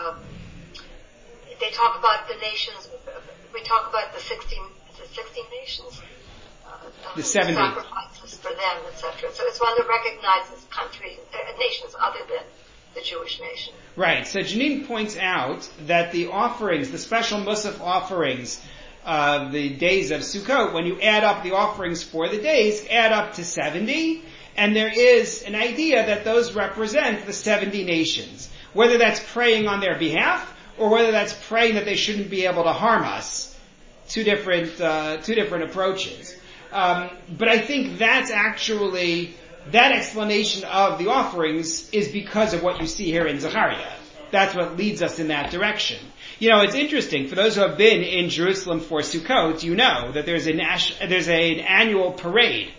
they talk about the nations? We talk about the 16 nations? The 70. Sacrifices for them, etc. So it's one that recognizes nations other than the Jewish nation. Right. So Janine points out that the offerings, the special Musaf offerings of the days of Sukkot, when you add up the offerings for the days, add up to 70, and there is an idea that those represent the 70 nations. Whether that's praying on their behalf, or whether that's praying that they shouldn't be able to harm us. Two different approaches. But I think that's actually, that explanation of the offerings is because of what you see here in Zechariah. That's what leads us in that direction. You know, it's interesting, for those who have been in Jerusalem for Sukkot, you know that there's an annual parade.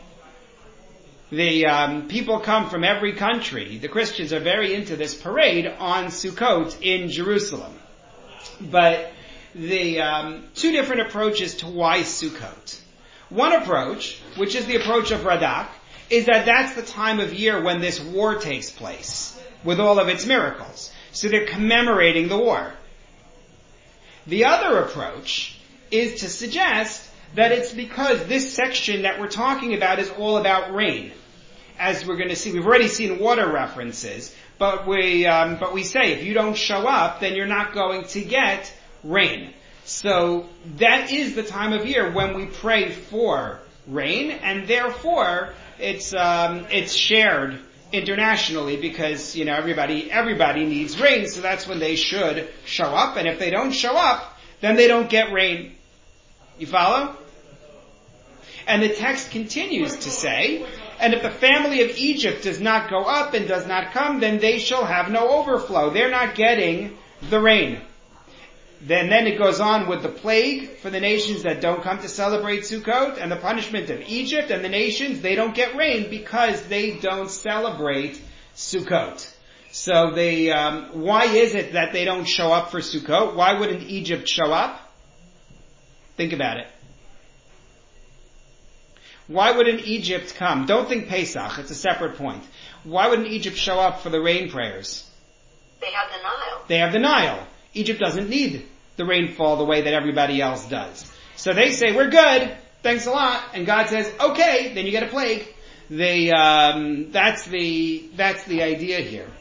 The people come from every country. The Christians are very into this parade on Sukkot in Jerusalem. But the two different approaches to why Sukkot. One approach, which is the approach of Radak, is that that's the time of year when this war takes place, with all of its miracles. So they're commemorating the war. The other approach is to suggest that it's because this section that we're talking about is all about rain. As we're going to see, we've already seen water references, but we say if you don't show up, then you're not going to get rain. So that is the time of year when we pray for rain, and therefore it's shared internationally because, you know, everybody needs rain, so that's when they should show up, and if they don't show up, then they don't get rain. You follow? And the text continues to say, and if the family of Egypt does not go up and does not come, then they shall have no overflow. They're not getting the rain. Then it goes on with the plague for the nations that don't come to celebrate Sukkot, and the punishment of Egypt and the nations, they don't get rain because they don't celebrate Sukkot. So why is it that they don't show up for Sukkot? Why wouldn't Egypt show up? Think about it. Why wouldn't Egypt come? Don't think Pesach, it's a separate point. Why wouldn't Egypt show up for the rain prayers? They have the Nile. They have the Nile. Egypt doesn't need the rainfall the way that everybody else does. So they say, we're good, thanks a lot. And God says, okay, then you get a plague. That's the idea here.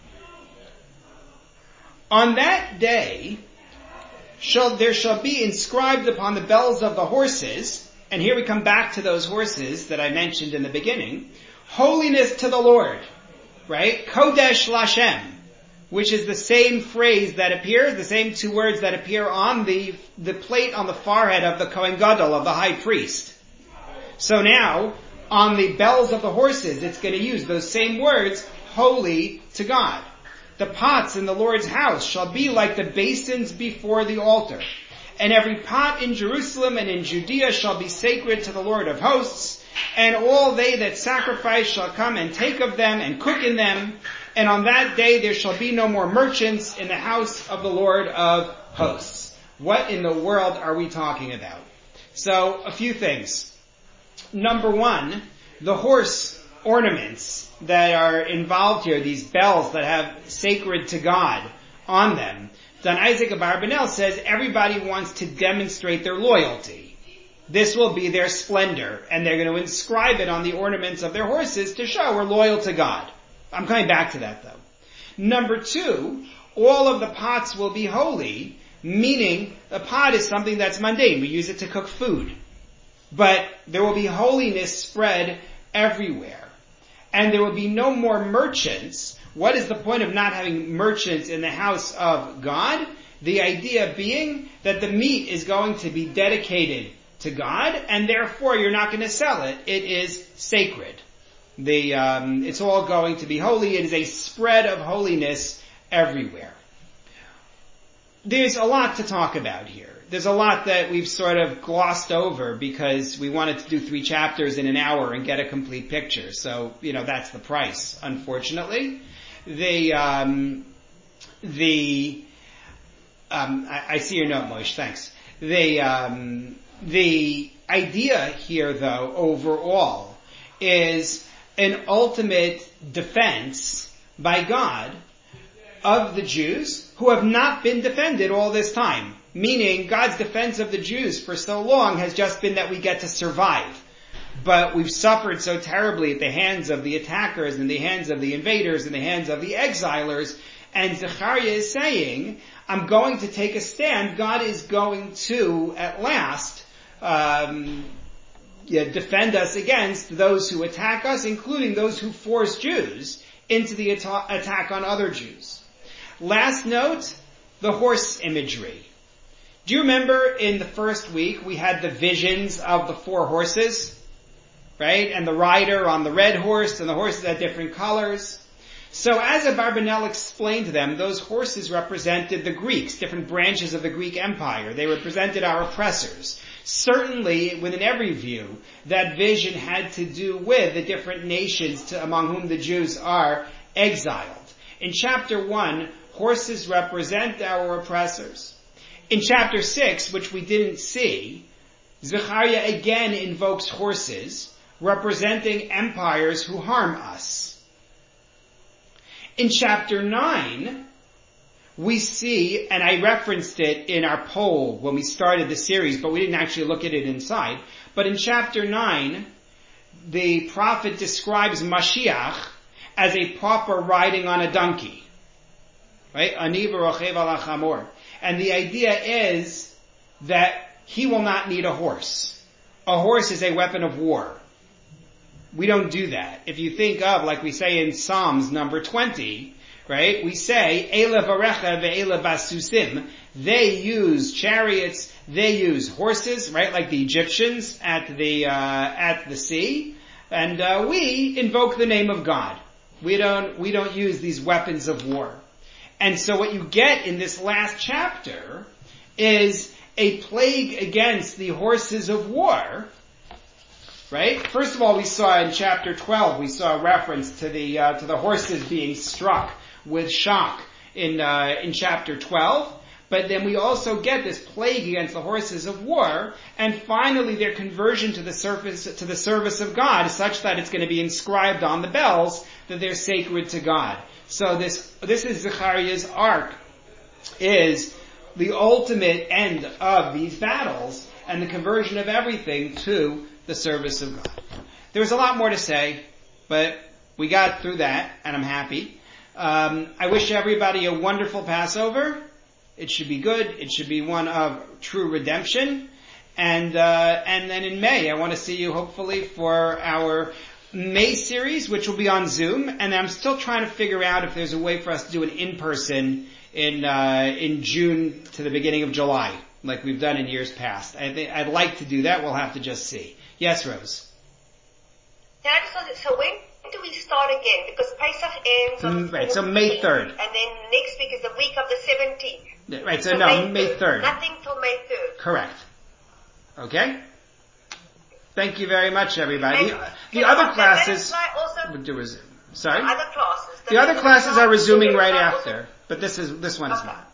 On that day, there shall be inscribed upon the bells of the horses, and here we come back to those horses that I mentioned in the beginning, holiness to the Lord, right? Kodesh Lashem, which is the same phrase that appears, the same two words that appear on the plate on the forehead of the Kohen Gadol, of the high priest. So now, on the bells of the horses, it's going to use those same words, holy to God. The pots in the Lord's house shall be like the basins before the altar. And every pot in Jerusalem and in Judea shall be sacred to the Lord of hosts. And all they that sacrifice shall come and take of them and cook in them. And on that day there shall be no more merchants in the house of the Lord of hosts. What in the world are we talking about? So, a few things. Number one, the horse ornaments that are involved here, these bells that have sacred to God on them. Don Isaac Abarbanel says everybody wants to demonstrate their loyalty. This will be their splendor, and they're going to inscribe it on the ornaments of their horses to show we're loyal to God. I'm coming back to that though. Number two, all of the pots will be holy, meaning a pot is something that's mundane. We use it to cook food. But there will be holiness spread everywhere. And there will be no more merchants. What is the point of not having merchants in the house of God? The idea being that the meat is going to be dedicated to God, and therefore you're not going to sell it. It is sacred. It's all going to be holy. It is a spread of holiness everywhere. There's a lot to talk about here. There's a lot that we've sort of glossed over because we wanted to do 3 chapters in an hour and get a complete picture. So, that's the price, unfortunately. I see your note, Moshe, thanks. The idea here, though, overall, is an ultimate defense by God of the Jews who have not been defended all this time. Meaning, God's defense of the Jews for so long has just been that we get to survive. But we've suffered so terribly at the hands of the attackers, and the hands of the invaders, and the hands of the exilers. And Zechariah is saying, I'm going to take a stand. God is going to, at last, defend us against those who attack us, including those who force Jews into the attack on other Jews. Last note, the horse imagery. Do you remember in the first week we had the visions of the 4 horses? Right? And the rider on the red horse, and the horses had different colors. So as Abarbanel explained to them, those horses represented the Greeks, different branches of the Greek Empire. They represented our oppressors. Certainly, within every view, that vision had to do with the different nations among whom the Jews are exiled. In chapter 1, horses represent our oppressors. In chapter 6, which we didn't see, Zechariah again invokes horses, representing empires who harm us. In chapter 9, we see, and I referenced it in our poll when we started the series, but we didn't actually look at it inside, but in chapter 9, the prophet describes Mashiach as a pauper riding on a donkey. Right? Ani v'rochev ala chamor. And the idea is that he will not need a horse. A horse is a weapon of war. We don't do that. If you think of, like we say in Psalms number 20, right? We say, Eila varecha ve'eila basusim. They use chariots, they use horses, right? Like the Egyptians at the sea. And we invoke the name of God. We don't use these weapons of war. And so what you get in this last chapter is a plague against the horses of war, right? First of all, we saw in chapter 12, we saw a reference to the horses being struck with shock in chapter 12. But then we also get this plague against the horses of war, and finally their conversion to the service of God, such that it's going to be inscribed on the bells that they're sacred to God. So this is Zechariah's arc, is the ultimate end of these battles and the conversion of everything to the service of God. There was a lot more to say, but we got through that, and I'm happy. I wish everybody a wonderful Passover. It should be good. It should be one of true redemption. And then in May, I want to see you hopefully for our May series, which will be on Zoom. And I'm still trying to figure out if there's a way for us to do an in-person in June to the beginning of July, like we've done in years past. I'd like to do that. We'll have to just see. Yes, Rose. Can I just ask, so when do we start again? Because Pesach ends on the Right, so May 3rd. And then next week is the week of the 17th. Right, so no, May 3rd. Nothing till May 3rd. Correct. Okay? Thank you very much, everybody. And The other classes also, would do Sorry? other classes. The other classes are resuming right after, but this one is not.